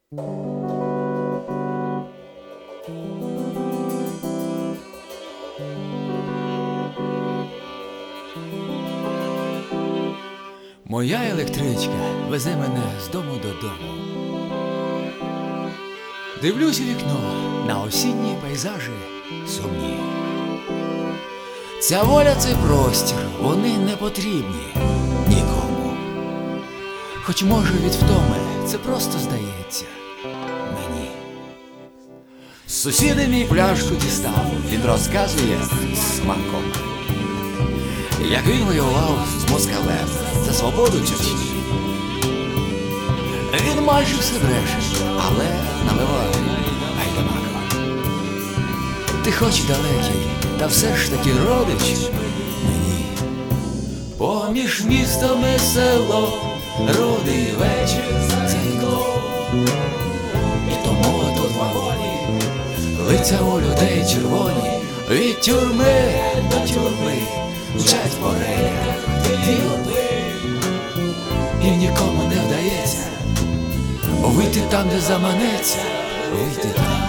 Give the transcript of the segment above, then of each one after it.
Моя електричка везе мене з дому додому. Дивлюсь у вікно на осінні пейзажі сумні. Ця воля, цей простір, вони не потрібні нікому. Хоч може від втоми це просто здається мені. Сусіди мій пляшку дістав, він розказує з смаком, як він воював з москалем за свободу Чечні. Він майже все бреше, але наливає гайдамака. Ти хоч далекий, та все ж таки родич мені. Поміж містом і селом рудий вечір за вікном. І тому тут вагоні лиця у людей червоні. Від тюрми до тюрми мчать по рейках юрби. І нікому не вдається вийти там, де заманеться, вийти там.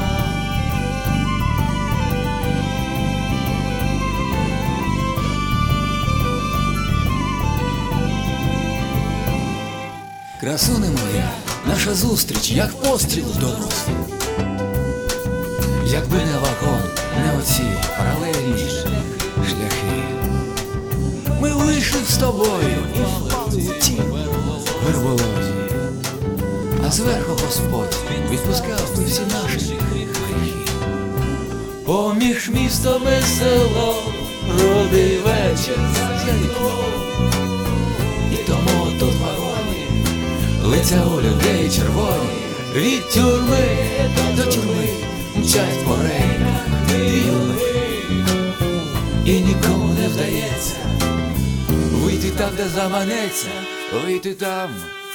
Красуне моя, наша зустріч, як постріл в дорозі. Якби не вагон, не оці паралельні шляхи, ми вийшли з тобою і впали у ті верболозі. А зверху Господь відпускав би всі наші гріхи. Поміж містом і селом рудий вечір за вікном. І тому тут вагоні лиця у людей червоні. Від тюрми до тюрми мчать по рейках юрби. І нікому не вдається вийти там, де заманеться, вийти там.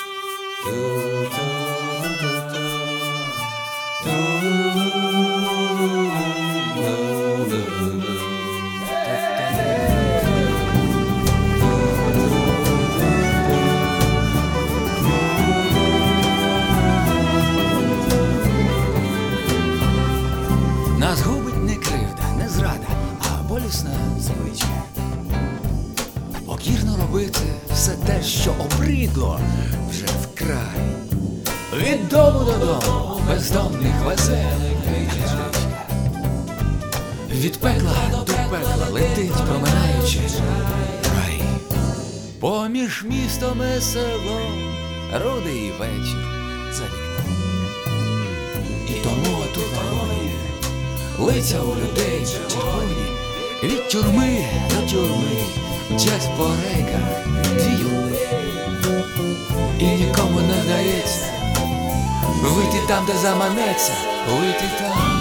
Нас губить не кривда, не зрада, а болісна звичка. Покірно робити все те, що обридло вже вкрай. Від дому додому бездомних везе електричка. Від пекла до пекла летить, проминаючи рай. Поміж містом і селом рудий вечір за вікном. І тому тут вагоні лиця у людей червоні. Від тюрми до тюрми мчать по рейках юрби. І нікому не вдається вийти там, де заманеться, вийти там.